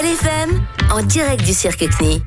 LFM, en direct du Cirque CNI.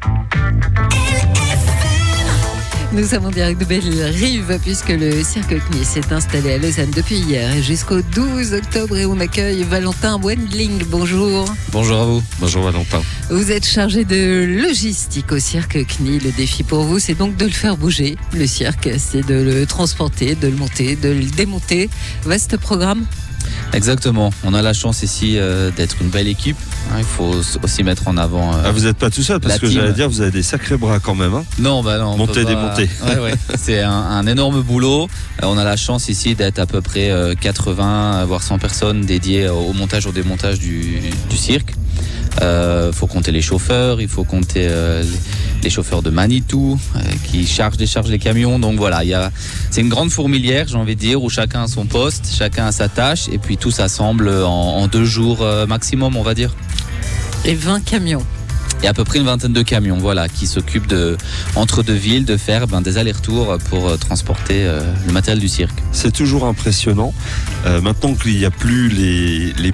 Nous sommes en direct de Belle-Rive puisque le Cirque CNI s'est installé à Lausanne depuis hier et jusqu'au 12 octobre et on accueille Valentin Wendling. Bonjour. Bonjour à vous. Bonjour Valentin. Vous êtes chargé de logistique au Cirque CNI. Le défi pour vous, c'est donc de le faire bouger. Le cirque, c'est de le transporter, de le monter, de le démonter. Vaste programme. Exactement. On a la chance ici d'être une belle équipe. Il faut aussi mettre en avant. Vous n'êtes pas tout seul parce que team. j'allais dire, vous avez des sacrés bras quand même. Hein, non. Monter, démonter. Ouais. C'est un énorme boulot. On a la chance ici d'être à peu près 80 voire 100 personnes dédiées au montage, au démontage du cirque. Faut compter les chauffeurs, il faut compter les chauffeurs de Manitou qui déchargent les camions. Donc voilà, c'est une grande fourmilière, j'ai envie de dire, où chacun a son poste, chacun a sa tâche, et puis tout s'assemble en 2 jours maximum, on va dire. Et 20 camions. Et à peu près une vingtaine de camions, voilà, qui s'occupent entre 2 villes de faire des allers-retours pour transporter le matériel du cirque. C'est toujours impressionnant. Maintenant qu'il n'y a plus les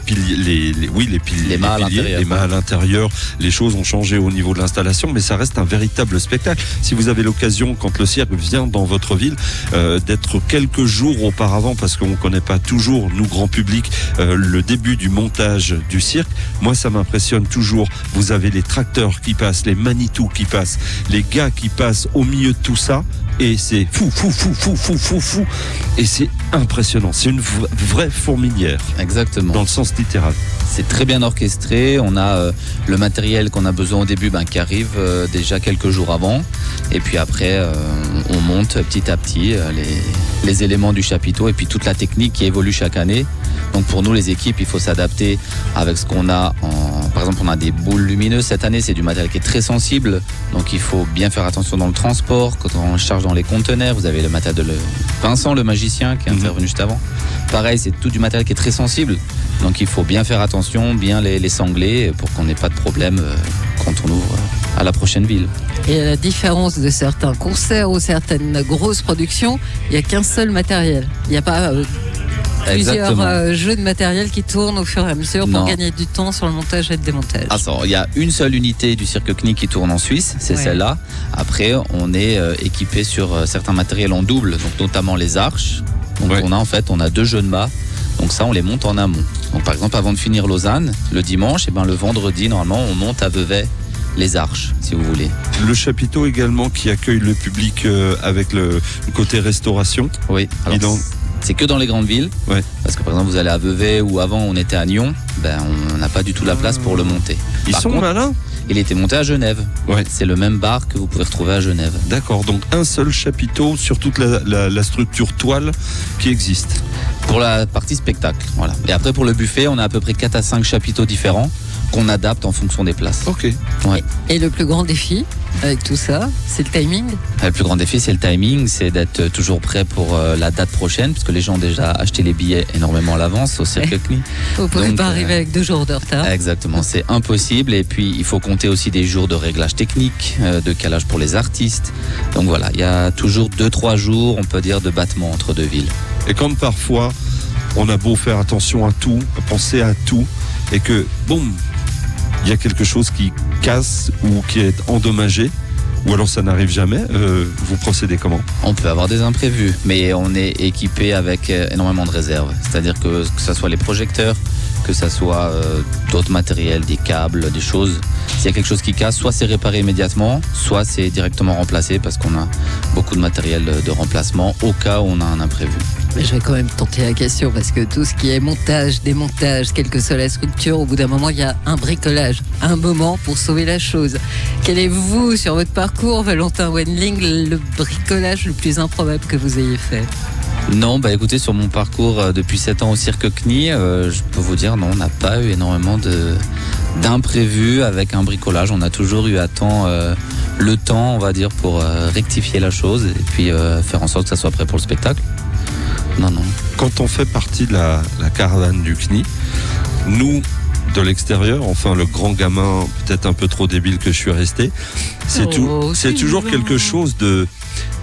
mâts à l'intérieur, les choses ont changé au niveau de l'installation, mais ça reste un véritable spectacle. Si vous avez l'occasion, quand le cirque vient dans votre ville, d'être quelques jours auparavant, parce qu'on ne connaît pas toujours, nous, grand public, le début du montage du cirque, moi, ça m'impressionne toujours. Vous avez les tracteurs qui passent, les Manitou qui passent, les gars qui passent au milieu de tout ça, et c'est fou. Et c'est impressionnant. C'est une vraie fourmilière. Exactement. Dans le sens littéral. C'est très bien orchestré. On a le matériel qu'on a besoin au début qui arrive déjà quelques jours avant. Et puis après, on monte petit à petit les éléments du chapiteau et puis toute la technique qui évolue chaque année. Donc pour nous, les équipes, il faut s'adapter avec ce qu'on a. Par exemple, on a des boules lumineuses. Cette année, c'est du matériel qui est très sensible. Donc il faut bien faire attention dans le transport. Quand on charge dans les conteneurs, vous avez le matériel de Vincent, le magicien, qui est intervenu juste avant. Pareil, c'est tout du matériel qui est très sensible. Donc il faut bien faire attention, bien les sangler pour qu'on n'ait pas de problème quand on ouvre à la prochaine ville. Et à la différence de certains concerts ou certaines grosses productions, il n'y a qu'un seul matériel. Il n'y a pas plusieurs jeux de matériel qui tournent au fur et à mesure pour gagner du temps sur le montage et le démontage. Il y a une seule unité du Cirque CNI qui tourne en Suisse, c'est celle-là. Après, on est équipé sur certains matériels en double, donc notamment les arches. Donc on a 2 jeux de mâts. Donc ça, on les monte en amont. Donc par exemple, avant de finir Lausanne, le dimanche, le vendredi, normalement, on monte à Vevey les arches, si vous voulez. Le chapiteau également qui accueille le public avec le côté restauration. Oui. C'est que dans les grandes villes. Ouais. Parce que par exemple, vous allez à Vevey ou avant on était à Nyon, on n'a pas du tout la place pour le monter. Ils sont malins. Il était monté à Genève. Ouais. C'est le même bar que vous pouvez retrouver à Genève. D'accord, donc un seul chapiteau sur toute la structure toile qui existe. Pour la partie spectacle, voilà. Et après pour le buffet, on a à peu près 4 à 5 chapiteaux différents qu'on adapte en fonction des places. Ok. Ouais. Et le plus grand défi avec tout ça, c'est le timing ? Le plus grand défi, c'est le timing, c'est d'être toujours prêt pour la date prochaine, parce que les gens ont déjà acheté les billets énormément à l'avance au Cirque CNI. Vous ne pouvez pas arriver avec 2 jours de retard. Exactement, c'est impossible. Et puis, il faut compter aussi des jours de réglage technique, de calage pour les artistes. Donc voilà, il y a toujours 2-3 jours, on peut dire, de battement entre 2 villes. Et quand parfois, on a beau faire attention à tout, penser à tout, et que, boum, il y a quelque chose qui casse ou qui est endommagé, ou alors ça n'arrive jamais, vous procédez comment ? On peut avoir des imprévus, mais on est équipé avec énormément de réserves. C'est-à-dire que ce soit les projecteurs, que ce soit d'autres matériels, des câbles, des choses. S'il y a quelque chose qui casse, soit c'est réparé immédiatement, soit c'est directement remplacé parce qu'on a beaucoup de matériel de remplacement au cas où on a un imprévu. Mais je vais quand même tenter la question parce que tout ce qui est montage, démontage, quelle que soit la structure, au bout d'un moment, il y a un bricolage, un moment pour sauver la chose. Quel est, vous, sur votre parcours, Valentin Wendling, le bricolage le plus improbable que vous ayez fait ? Non, écoutez, sur mon parcours depuis 7 ans au Cirque CNI, je peux vous dire, non, on n'a pas eu énormément d'imprévus avec un bricolage. On a toujours eu à temps le temps, on va dire, pour rectifier la chose et puis faire en sorte que ça soit prêt pour le spectacle. Non. Quand on fait partie de la caravane du CNI, nous, de l'extérieur, enfin le grand gamin, peut-être un peu trop débile que je suis resté, c'est toujours quelque chose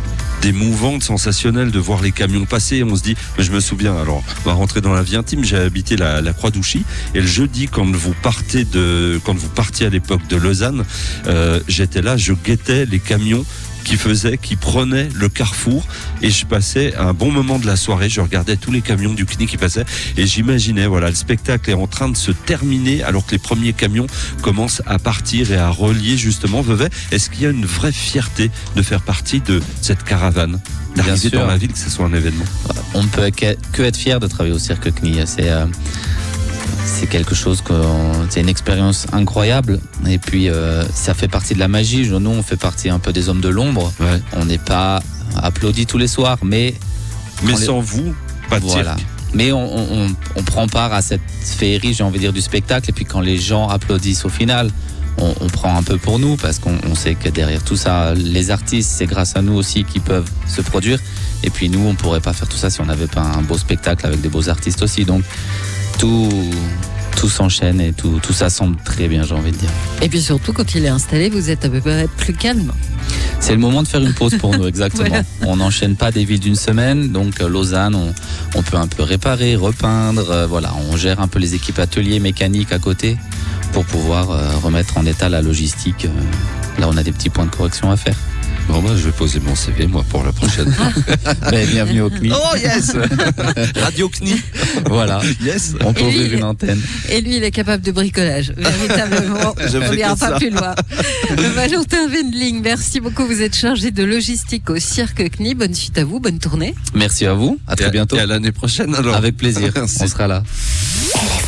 d'émouvant, de sensationnel de voir les camions passer. On se dit, mais je me souviens, alors on va rentrer dans la vie intime, j'ai habité la Croix-d'Ouchy, et le jeudi quand vous partiez à l'époque de Lausanne, j'étais là, je guettais les camions qui prenaient le carrefour, et je passais un bon moment de la soirée, je regardais tous les camions du CNI qui passaient, et j'imaginais, voilà, le spectacle est en train de se terminer alors que les premiers camions commencent à partir et à relier justement Vevey. Est-ce qu'il y a une vraie fierté de faire partie de cette caravane, d'arriver dans la ville, que ce soit un événement? On ne peut que être fier de travailler au Cirque CNI. C'est quelque chose c'est une expérience incroyable, et puis ça fait partie de la magie. Nous, on fait partie un peu des hommes de l'ombre. Ouais. On n'est pas applaudis tous les soirs, mais sans vous, pas de voilà. cirque. Mais on prend part à cette féerie, j'ai envie de dire, du spectacle, et puis quand les gens applaudissent au final, on prend un peu pour nous, parce qu'on sait que derrière tout ça, les artistes, c'est grâce à nous aussi qu'ils peuvent se produire, et puis nous, on pourrait pas faire tout ça si on n'avait pas un beau spectacle avec des beaux artistes aussi. Donc tout s'enchaîne et tout ça semble très bien, j'ai envie de dire. Et puis surtout, quand il est installé, vous êtes à peu près plus calme. C'est le moment de faire une pause pour nous, exactement. Voilà. On n'enchaîne pas des villes d'une semaine, donc Lausanne, on peut un peu réparer, repeindre, voilà, on gère un peu les équipes ateliers mécaniques à côté pour pouvoir remettre en état la logistique. Là, on a des petits points de correction à faire. Bon, moi, je vais poser mon CV, moi, pour la prochaine. Mais bienvenue au CNI. Oh, yes! Radio CNI. Voilà. Yes. On peut Et ouvrir lui- une antenne. Et lui, il est capable de bricolage. Véritablement, Je on fais n'ira que pas ça. plus loin. Valentin Wendling, merci beaucoup. Vous êtes chargé de logistique au Cirque CNI. Bonne suite à vous, bonne tournée. Merci à vous. À très bientôt. Et à l'année prochaine, alors. Avec plaisir. Merci. On sera là.